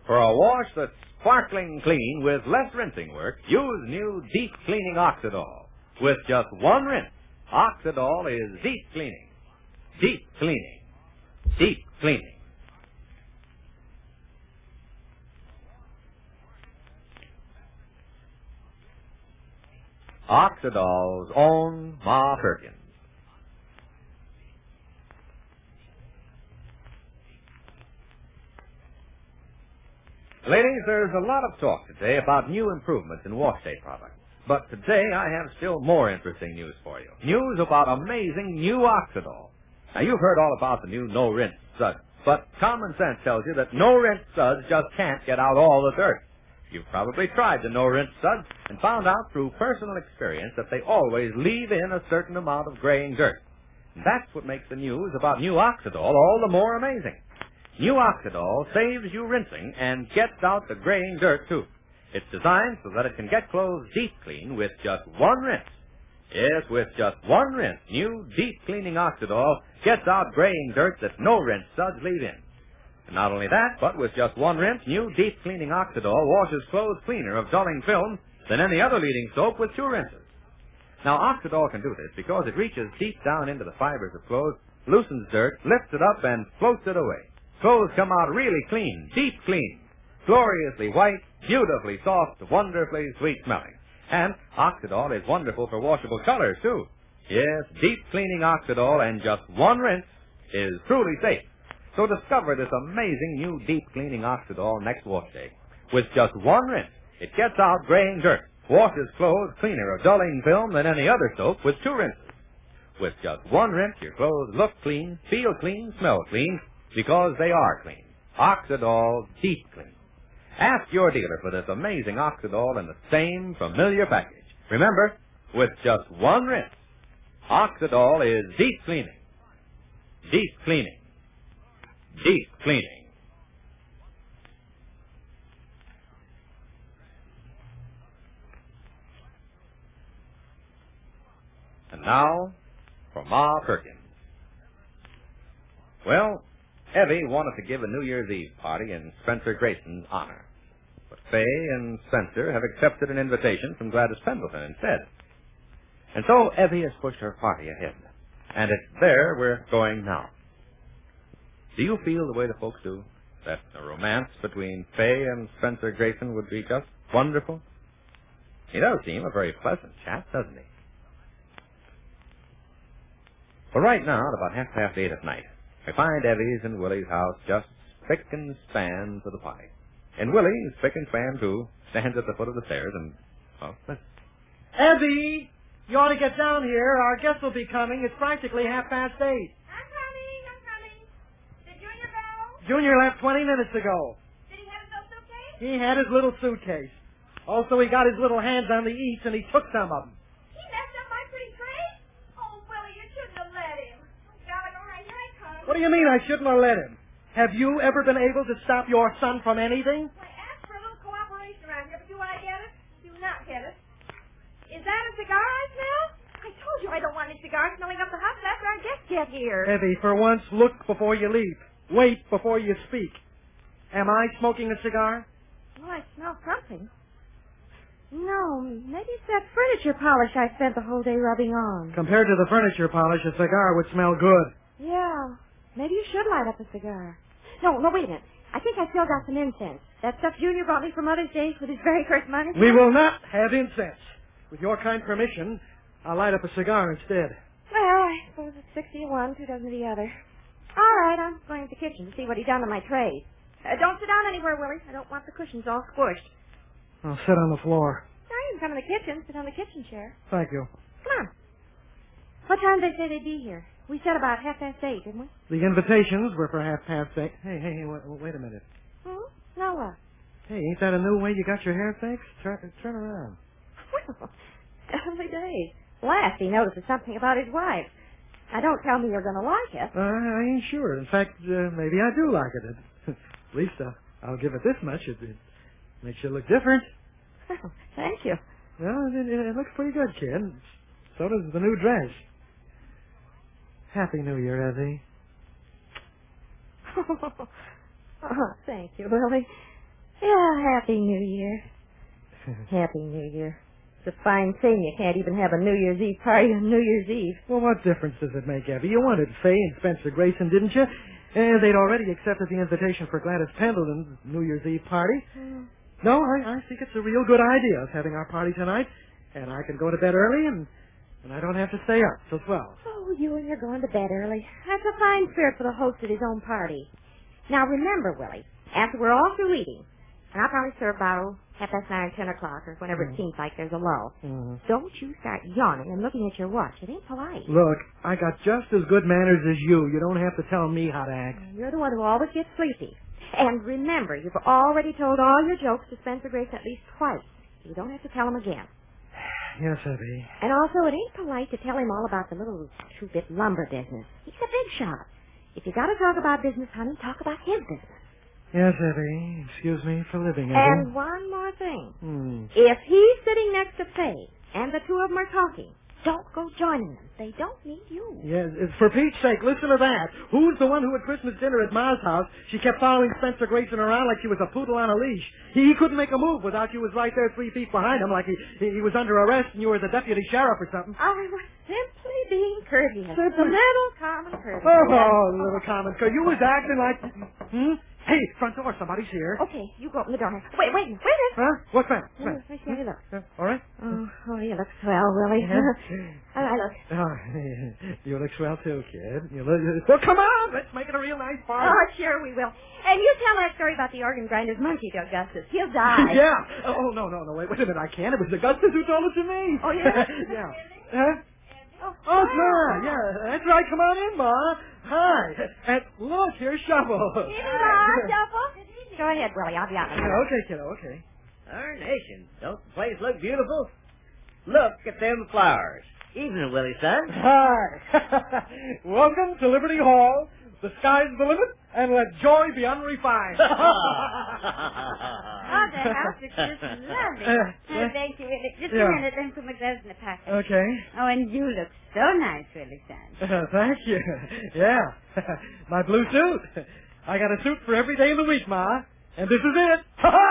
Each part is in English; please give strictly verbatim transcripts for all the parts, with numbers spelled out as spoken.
For a wash that's sparkling clean with less rinsing work, use new Deep Cleaning Oxidol. With just one rinse, Oxidol is deep cleaning. Deep cleaning. Deep cleaning. Oxidol's own Ma Perkins. Ladies, there's a lot of talk today about new improvements in wash day products. But today I have still more interesting news for you. News about amazing new Oxidol. Now, you've heard all about the new no-rinse suds, but common sense tells you that no-rinse suds just can't get out all the dirt. You've probably tried the no-rinse suds and found out through personal experience that they always leave in a certain amount of graying dirt. And that's what makes the news about new Oxidol all the more amazing. New Oxidol saves you rinsing and gets out the graying dirt, too. It's designed so that it can get clothes deep clean with just one rinse. Yes, with just one rinse, new deep cleaning Oxidol gets out graying dirt that no-rinse suds leave in. And not only that, but with just one rinse, new deep cleaning Oxidol washes clothes cleaner of dulling film than any other leading soap with two rinses. Now, Oxidol can do this because it reaches deep down into the fibers of clothes, loosens dirt, lifts it up, and floats it away. Clothes come out really clean, deep clean, gloriously white, beautifully soft, wonderfully sweet-smelling. And Oxidol is wonderful for washable colors, too. Yes, deep cleaning Oxidol and just one rinse is truly safe. So discover this amazing new deep cleaning Oxidol next wash day. With just one rinse, it gets out graying dirt, washes clothes cleaner of dulling film than any other soap with two rinses. With just one rinse, your clothes look clean, feel clean, smell clean, because they are clean. Oxidol Deep Clean. Ask your dealer for this amazing Oxidol in the same familiar package. Remember, with just one rinse, Oxidol is deep cleaning. Deep cleaning. Deep cleaning. And now, for Ma Perkins. Well, Evie wanted to give a New Year's Eve party in Spencer Grayson's honor. But Fay and Spencer have accepted an invitation from Gladys Pendleton instead. And so Evie has pushed her party ahead. And it's there we're going now. Do you feel the way the folks do? That a romance between Fay and Spencer Grayson would be just wonderful? He does seem a very pleasant chap, doesn't he? But right now, at about half past eight at night, I find Evie's and Willie's house just spick and span for the party. And Willie, spick and span too, stands at the foot of the stairs and, well, listen. Evie, you ought to get down here. Our guests will be coming. It's practically half past eight. I'm coming, I'm coming. Did Junior go? Junior left twenty minutes ago. Did he have his little suitcase? He had his little suitcase. Also, he got his little hands on the eats, and he took some of them. He messed up my pretty tray? Oh, Willie, you shouldn't have let him. Gotta go right, here I come. What do you mean I shouldn't have let him? Have you ever been able to stop your son from anything? I asked for a little cooperation around here, but do I get it? Do not get it. Is that a cigar I smell? I told you I don't want any cigars smelling up the house after our guests get here. Evie, for once, look before you leap. Wait before you speak. Am I smoking a cigar? Well, I smell something. No, maybe it's that furniture polish I spent the whole day rubbing on. Compared to the furniture polish, a cigar would smell good. Yeah, maybe you should light up a cigar. No, no, wait a minute. I think I still got some incense. That stuff Junior brought me for Mother's Day with his very first Mother's Day. We will not have incense. With your kind permission, I'll light up a cigar instead. Well, I suppose it's sixty of one, two dozen of the other. All right, I'm going to the kitchen to see what he done to my trays. Uh, don't sit down anywhere, Willie. I don't want the cushions all squished. I'll sit on the floor. No, you can come in the kitchen. Sit on the kitchen chair. Thank you. Come on. What time did they say they'd be here? We said about half past eight, didn't we? The invitations were for half past eight. Hey, hey, hey, wait, wait a minute. Hmm? Now what? Hey, ain't that a new way you got your hair fixed? Turn, turn around. Well, early days. Last he notices something about his wife. Now, don't tell me you're going to like it. Uh, I ain't sure. In fact, uh, maybe I do like it. At least uh, I'll give it this much. It, it makes you look different. Oh, thank you. Well, it, it, it looks pretty good, kid. So does the new dress. Happy New Year, Evie. Oh, thank you, Willie. Yeah, Happy New Year. Happy New Year. It's a fine thing you can't even have a New Year's Eve party on New Year's Eve. Well, what difference does it make, Abby? You wanted Fay and Spencer Grayson, didn't you? And they'd already accepted the invitation for Gladys Pendleton's New Year's Eve party. Mm. No, I, I think it's a real good idea of having our party tonight. And I can go to bed early, and, and I don't have to stay up till twelve. Oh, you and you're going to bed early. That's a fine spirit for the host of his own party. Now, remember, Willie, after we're all through eating, and I'll probably serve about half past nine, ten o'clock, or whenever mm. it seems like there's a lull. Mm. Don't you start yawning and looking at your watch. It ain't polite. Look, I got just as good manners as you. You don't have to tell me how to act. You're the one who always gets sleepy. And remember, you've already told all your jokes to Spencer Grayson at least twice. You don't have to tell him again. Yes, Abby. And also, it ain't polite to tell him all about the little two-bit lumber business. He's a big shot. If you got to talk about business, honey, talk about his business. Yes, Abby. Excuse me for living, Abby. And one more thing. Hmm. If he's sitting next to Faye, and the two of them are talking, don't go joining them. They don't need you. Yes, for Pete's sake, listen to that. Who's the one who at Christmas dinner at Ma's house, she kept following Spencer Grayson around like she was a poodle on a leash. He, he couldn't make a move without you was right there three feet behind him like he, he, he was under arrest and you were the deputy sheriff or something. I was simply being courteous. Simply? A little common courtesy. Oh, oh little common courtesy. You was acting like... Hmm? Hey, front door, somebody's here. Okay, you go open the door. Wait, wait, wait a minute. Huh? What's that? Let me see how you look. Uh, all right. Oh, oh, you look swell, Willie. Yeah. All right, look. Oh, you look swell too, kid. You look, well, come on, let's make it a real nice party. Oh, sure we will. And you tell that story about the organ grinder's monkey to Augustus. He'll die. Yeah. Oh, no, no, no, wait, wait a minute, I can't. It was Augustus who told it to me. Oh, yeah? Yeah. Huh? Oh, oh Ma, yeah, that's right. Come on in, Ma. Hi. And look, here's Shuffle. Here you are, Shuffle. Go ahead, Willie. I'll be out. Okay, kiddo, okay. Darnation. Don't the place look beautiful? Look at them flowers. Evening, Willie, son. Hi. Welcome to Liberty Hall. The sky's the limit, and let joy be unrefined. Oh, the house is just lovely. Uh, oh, thank you, Willie. Just yeah. a minute, then put my gloves in the pocket. Okay. Oh, and you look so nice, Willie, son. Uh, thank you. Yeah. My blue suit. I got a suit for every day of the week, Ma. And this is it.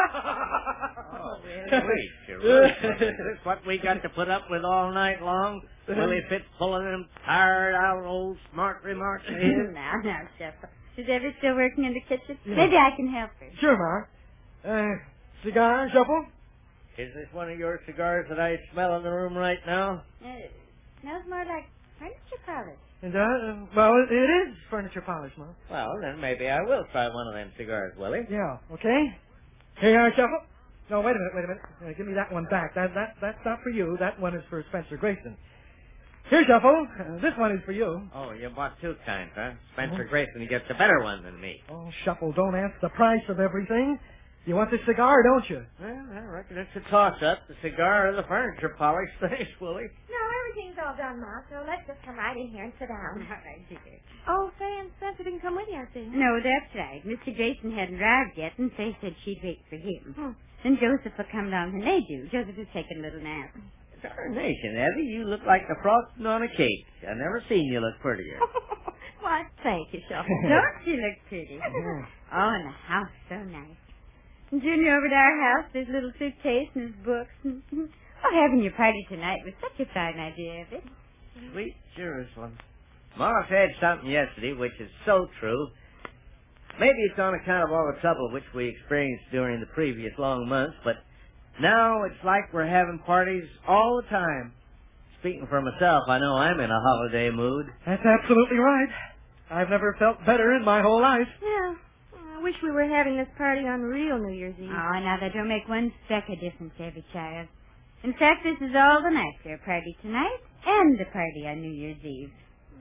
Oh, really? Really? Is this what we got to put up with all night long? Willie Fitz pulling them tired out old smart remarks of his? Now, now, Shuffle. Is Evie still working in the kitchen? Yeah. Maybe I can help her. Sure, Ma. Uh, cigar, Shuffle? Is this one of your cigars that I smell in the room right now? Uh, smells more like furniture polish. And, uh, well, it, it is furniture polish, Ma. Well, then maybe I will try one of them cigars, Willie. Yeah, okay. Here you are, Shuffle. No, wait a minute, wait a minute. Uh, give me that one back. That, that, that's not for you. That one is for Spencer Grayson. Here, Shuffle. Uh, this one is for you. Oh, you bought two kinds, huh? Spencer uh-huh. Grayson gets a better one than me. Oh, Shuffle, don't ask the price of everything. You want this cigar, don't you? Well, I reckon it's a toss-up, the cigar or the furniture polish. Thanks, Willie. No, everything's all done, Ma, so let's just come right in here and sit down. All right, dear. Oh, Faye and Spencer didn't come with you, I see. No, that's right. Mister Grayson hadn't arrived yet, and Faye said she'd wait for him. Hmm. Then Joseph will come down when they do. Joseph is taking a little nap. Darnation, Evie, you look like the frosting on a cake. I've never seen you look prettier. Why, thank you, Shuffle. Don't you look pretty? Oh, and the house so nice. Junior over at our house, his little suitcase and his books. Oh, having your party tonight was such a fine idea of it. Sweet Jerusalem. Ma said something yesterday which is so true. Maybe it's on account of all the trouble which we experienced during the previous long months, but now it's like we're having parties all the time. Speaking for myself, I know I'm in a holiday mood. That's absolutely right. I've never felt better in my whole life. Yeah. I wish we were having this party on real New Year's Eve. Oh, now that don't make one speck of difference to every child. In fact, this is all the nicer, party tonight and the party on New Year's Eve.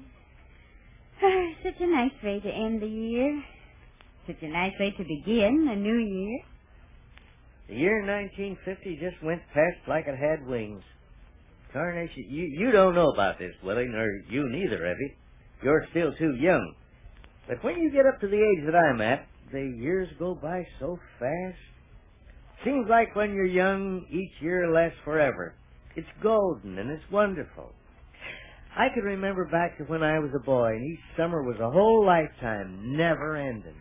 Such a nice way to end the year. Such a nice way to begin a new year. The year nineteen fifty just went past like it had wings. Carnation, you, you don't know about this, Willie, nor you neither, Evie. You're still too young. But when you get up to the age that I'm at, the years go by so fast. Seems like when you're young, each year lasts forever. It's golden and it's wonderful. I can remember back to when I was a boy, and each summer was a whole lifetime, never ending.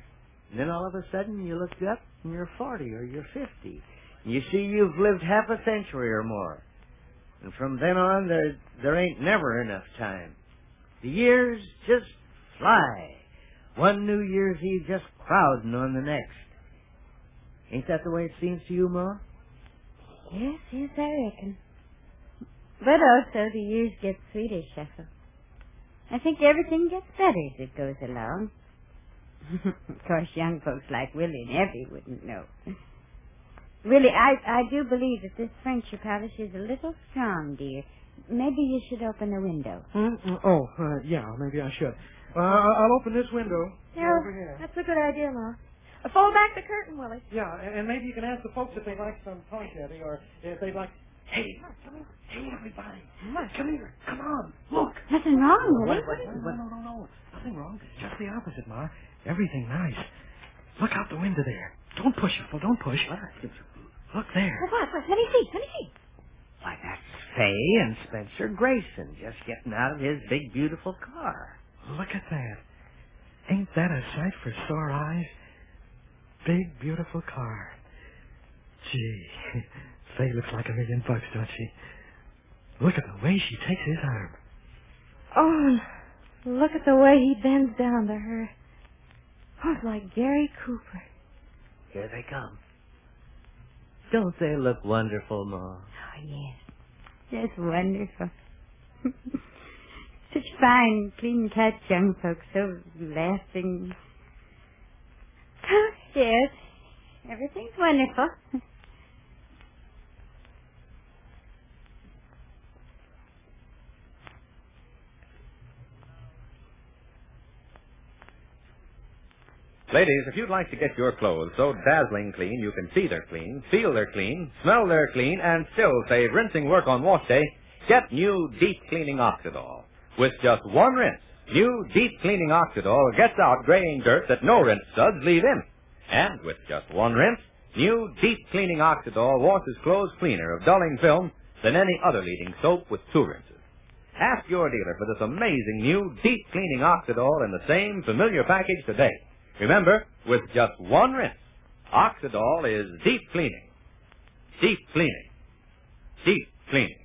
And then all of a sudden you look up and you're forty or you're fifty. You see you've lived half a century or more. And from then on, there there ain't never enough time. The years just fly. One New Year's Eve just crowding on the next. Ain't that the way it seems to you, Ma? Yes, yes, I reckon. But also the years get sweeter, Sheffield. I think everything gets better as it goes along. Of course, young folks like Willie and Evie wouldn't know. Really, I, I do believe that this French polish is a little strong, dear. Maybe you should open the window. Mm-mm. Oh, uh, yeah, maybe I should. Uh, I'll open this window. Yeah, over here. that's a good idea, Ma. Uh, fold back the curtain, Willie. Yeah, and, and maybe you can ask the folks if they'd like some punch, Eddie, or if they'd like... Hey, come here. Hey, everybody. What? Come here. Come on. Look. Nothing wrong, Willie. Wait, wait, wait. No, no, no, no. Nothing wrong. Just the opposite, Ma. Everything nice. Look out the window there. Don't push it, Phil. Don't push. Look there. Well, what? What? Let me see. Let me see. Why, that's Fay and Spencer Grayson just getting out of his big, beautiful car. Look at that. Ain't that a sight for sore eyes? Big, beautiful car. Gee, Fay looks like a million bucks, don't she? Look at the way she takes his arm. Oh, look at the way he bends down to her. Oh, it's like Gary Cooper. Here they come. Don't they look wonderful, Ma? Oh, yes. Just wonderful. Such fine, clean-cut young folks, so laughing. Oh, yes. Everything's wonderful. Ladies, if you'd like to get your clothes so dazzling clean you can see they're clean, feel they're clean, smell they're clean, and still save rinsing work on wash day, get new deep cleaning Oxidol. With just one rinse, new deep cleaning Oxidol gets out graying dirt that no rinse suds leave in. And with just one rinse, new deep cleaning Oxidol washes clothes cleaner of dulling film than any other leading soap with two rinses. Ask your dealer for this amazing new deep cleaning Oxidol in the same familiar package today. Remember, with just one rinse, Oxidol is deep cleaning. Deep cleaning. Deep cleaning.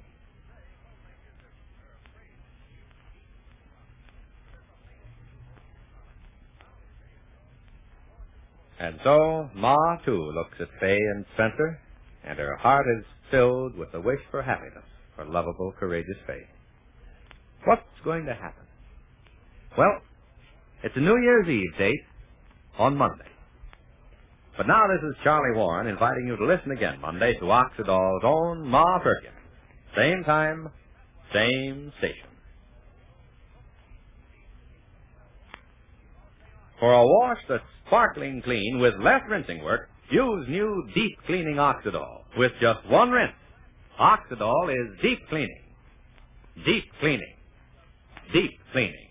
And so, Ma, too, looks at Fay and Spencer, and her heart is filled with a wish for happiness for lovable, courageous Fay. What's going to happen? Well, it's a New Year's Eve date on Monday. But now this is Charlie Warren inviting you to listen again Monday to Oxidol's own Ma Perkins. Same time, same station. For a wash that's sparkling clean with less rinsing work, use new deep cleaning Oxidol. With just one rinse, Oxidol is deep cleaning. Deep cleaning. Deep cleaning.